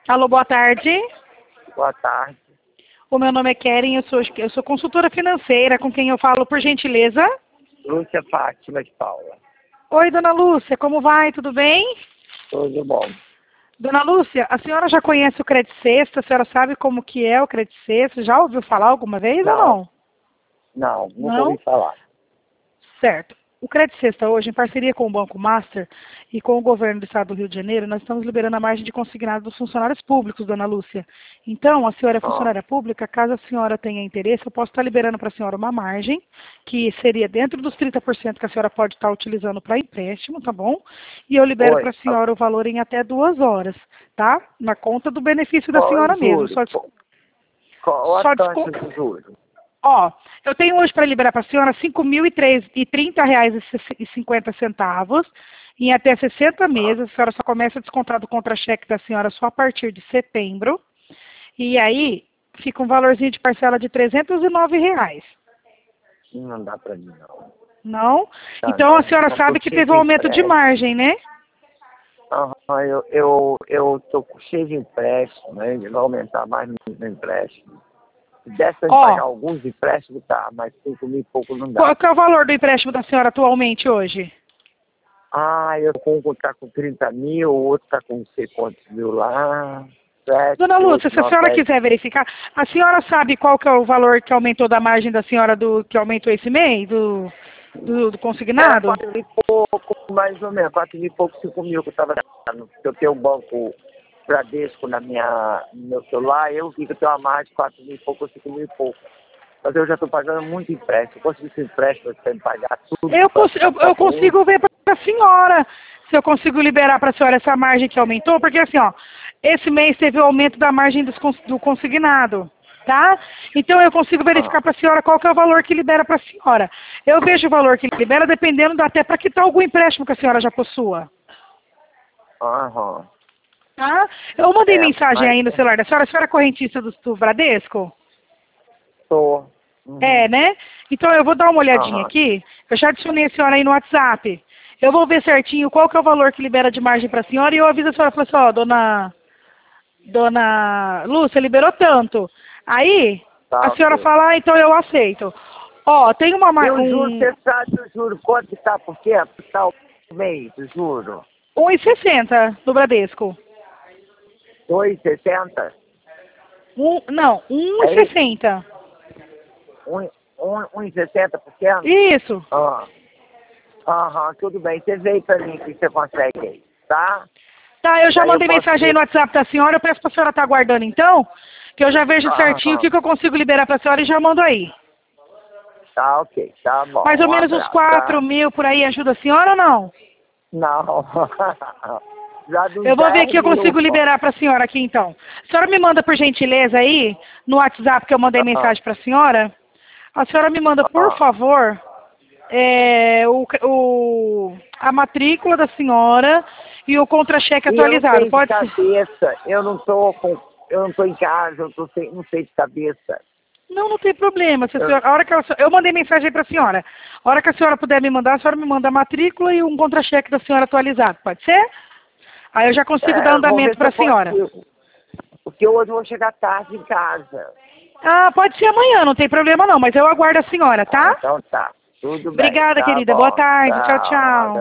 Alô, boa tarde. Boa tarde. O meu nome é Keren, eu sou consultora financeira, com quem eu falo, por gentileza. Lúcia Fátima de Paula. Oi, dona Lúcia, como vai? Tudo bem? Tudo bom. Dona Lúcia, a senhora já conhece o Crédito Sexta? A senhora sabe como que é o Crédito Sexta? Já ouviu falar alguma vez ou não? Não, nunca Não? ouvi falar. Certo. O Crédito Sexta hoje, em parceria com o Banco Master e com o governo do estado do Rio de Janeiro, nós estamos liberando a margem de consignado dos funcionários públicos, dona Lúcia. Então, a senhora é funcionária pública, caso a senhora tenha interesse, eu posso estar liberando para a senhora uma margem, que seria dentro dos 30% que a senhora pode estar utilizando para empréstimo, tá bom? E eu libero para a senhora o valor em até 2 horas, tá? Na conta do benefício da senhora mesmo. Qual a taxa de juros? Ó, eu tenho hoje para liberar para a senhora R$ 5.030,50 em até 60 meses. A senhora só começa a descontar do contra-cheque da senhora só a partir de setembro. E aí fica um valorzinho de parcela de R$ 309. Não dá para mim, não. Não? Tá, então não. A senhora sabe que teve um aumento de margem, né? Eu tô cheio de empréstimo, né? Ele vai aumentar mais no empréstimo. Se desse para pagar alguns empréstimos, tá, mas 5 mil e pouco não dá. Qual que é o valor do empréstimo da senhora atualmente hoje? Um tá com 30 mil, o outro tá com não sei quantos mil lá. 7, Dona Lúcia, 8, se a 9, senhora 10. quiser verificar, a senhora sabe qual que é o valor que aumentou da margem da senhora que aumentou esse mês, do consignado? 4 mil e pouco, mais ou menos, 4 mil e pouco, 5 mil que eu estava dando. Eu tenho um banco Bradesco no meu celular, eu vi que eu tenho uma margem de 4 mil e pouco, 5 mil e pouco. Mas eu já estou pagando muito empréstimo. Eu consigo esse empréstimo para me pagar tudo. Eu consigo ver para a senhora se eu consigo liberar para a senhora essa margem que aumentou, porque assim, ó, esse mês teve o aumento da margem do consignado, tá? Então eu consigo verificar para a senhora qual que é o valor que libera para a senhora. Eu vejo o valor que libera dependendo até para quitar algum empréstimo que a senhora já possua. Tá? Eu mandei mensagem aí no celular da senhora. A senhora é correntista do Bradesco? Tô. É, né? Então eu vou dar uma olhadinha aqui. Eu já adicionei a senhora aí no WhatsApp. Eu vou ver certinho qual que é o valor que libera de margem para a senhora e eu aviso a senhora, falo assim, ó, dona Lúcia, liberou tanto. Aí, a senhora fala, então eu aceito. Ó, tem uma margem... Você sabe o juro quanto está por quê? Está o mês, o juro? 1,60 do Bradesco. 2,60? Não, 1,60. 1,60%? Isso. Tudo bem. Você veio para mim que você consegue aí, tá? Tá, eu já mandei mensagem aí no WhatsApp da senhora, eu peço para a senhora estar aguardando então, que eu já vejo certinho o que eu consigo liberar para a senhora e já mando aí. Tá, ok, tá bom. Mais ou menos uns 4 mil por aí ajuda a senhora ou não? Não. Eu vou ver que eu consigo liberar para a senhora aqui então. A senhora me manda por gentileza aí, no WhatsApp que eu mandei mensagem para a senhora. A senhora me manda, por favor, a matrícula da senhora e o contra-cheque atualizado. Pode ser? Eu não tô em casa, não sei de cabeça. Não tem problema. Eu mandei mensagem para a senhora. A hora que a senhora puder me mandar, a senhora me manda a matrícula e um contra-cheque da senhora atualizado. Pode ser? Aí eu já consigo dar andamento para a senhora. Porque hoje eu vou chegar tarde em casa. Pode ser amanhã, não tem problema não, mas eu aguardo a senhora, tá? Então tá, tudo bem. Obrigada, querida. Boa tarde. Tchau, tchau.